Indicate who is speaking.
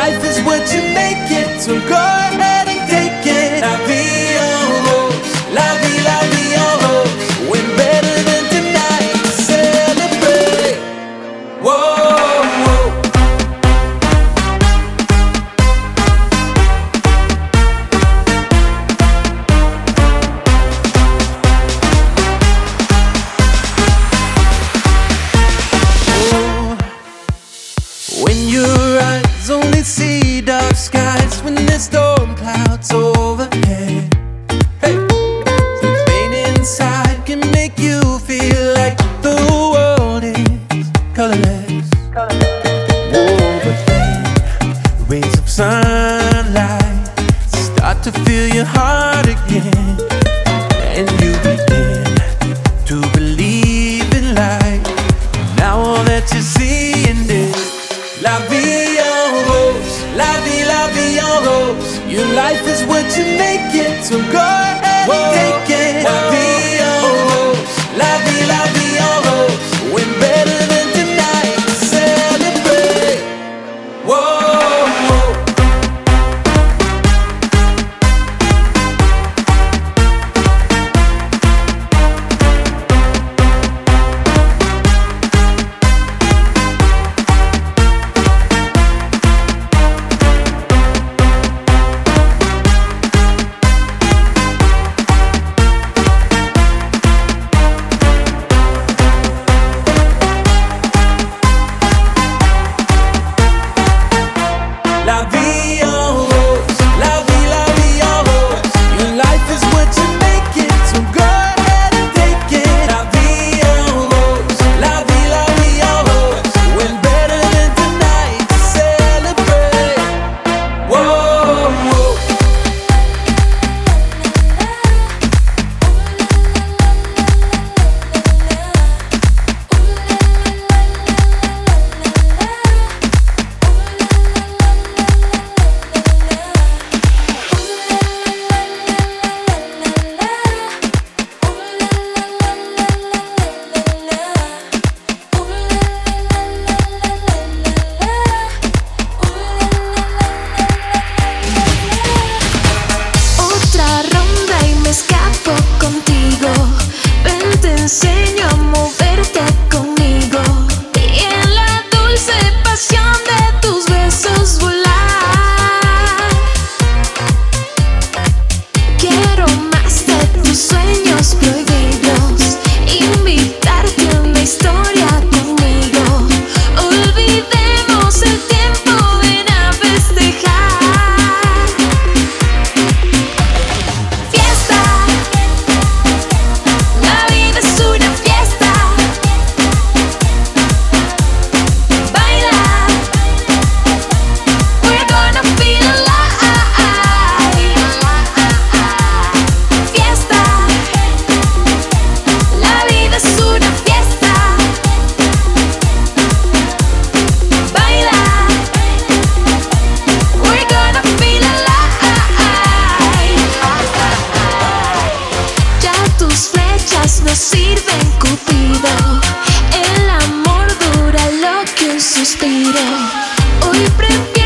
Speaker 1: life is what you make it, so go ahead and take it. La vie en rose, la vie en rose. When better than tonight, celebrate. Whoa. When your eyes only see dark skies, when there's storm clouds overhead, hey, some pain inside can make you feel like the world is colorless. Whoa, but then the rays of sunlight start to fill your heart again, and you begin to believe in life. Now all that you're seeing is la vie en rose, la vie en rose. Your life is what you make it, so go ahead and take it. La vie en rose, la vie en rose. When better than tonight, celebrate. Whoa. La vie en rose, la vie en rose. Your life is what you make it, so go ahead and take it. La vie en rose, la vie en rose. When better than tonight, celebrate. Whoa, whoa.
Speaker 2: Otra ronda y me escapo contigo. Ven, te enseño a moverte conmigo. Y en la dulce pasión de tus besos volar. Quiero más de tus sueños prohibidos. Invitarte a una historia conmigo. Olvidemos el tiempo, ven a festejar. Fiesta, la vida es una fiesta. Baila, we're gonna feel alive. Fiesta, la vida es una fiesta. Baila, we're gonna feel alive. Ya tus flechas no sirven, Cupido. El amor dura lo que un suspiro. Hoy prefiero